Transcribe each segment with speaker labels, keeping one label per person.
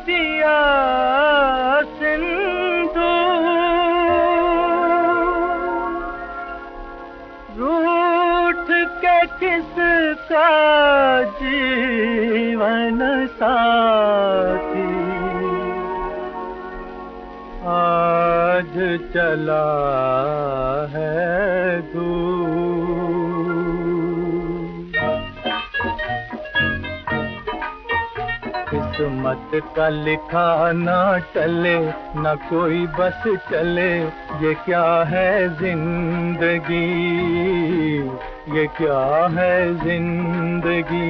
Speaker 1: दिया सिंधु रूठ के किसका जीवन साथी आज चला है दूर। किस्मत का लिखा ना टले न कोई बस चले, ये क्या है जिंदगी, ये क्या है जिंदगी।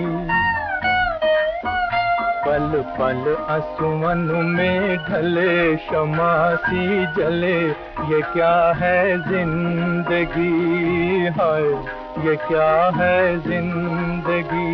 Speaker 1: पल पल आसमान में ढले शमा सी जले, ये क्या है जिंदगी, हाय ये क्या है जिंदगी।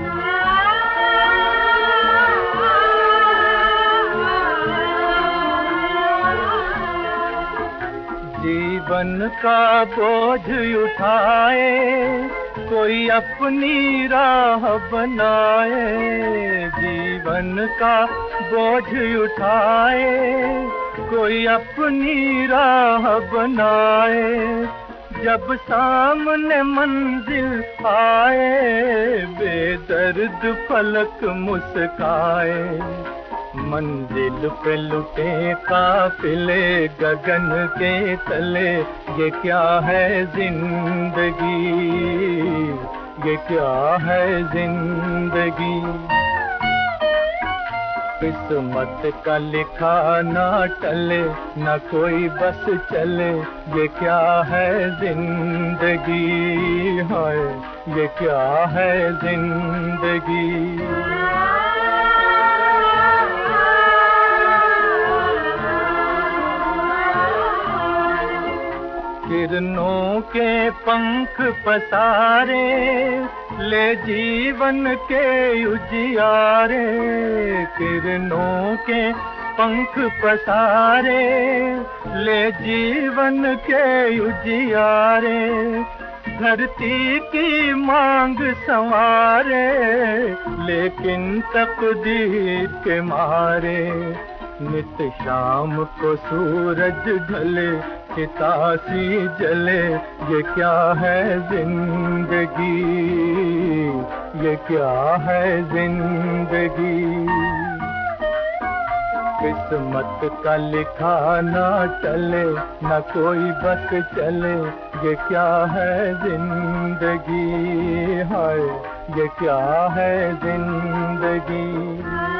Speaker 1: जीवन का बोझ उठाए कोई अपनी राह बनाए, जीवन का बोझ उठाए कोई अपनी राह बनाए। जब सामने मंजिल आए बेदर्द फलक मुस्काए, मंजिल पे लुटे काफिले गगन के तले, ये क्या है जिंदगी, ये क्या है जिंदगी। किस्मत का लिखा ना टले न कोई बस चले, ये क्या है जिंदगी, हाय ये क्या है जिंदगी। किरणों के पंख पसारे ले जीवन के उजियारे, किरणों के पंख पसारे ले जीवन के उजियारे। धरती की मांग संवारे लेकिन तकदीर के मारे, नित शाम को सूरज ढले चितासी जले, ये क्या है जिंदगी, ये क्या है जिंदगी। किस्मत का लिखा ना टले न कोई बस चले, ये क्या है जिंदगी, हाय ये क्या है जिंदगी।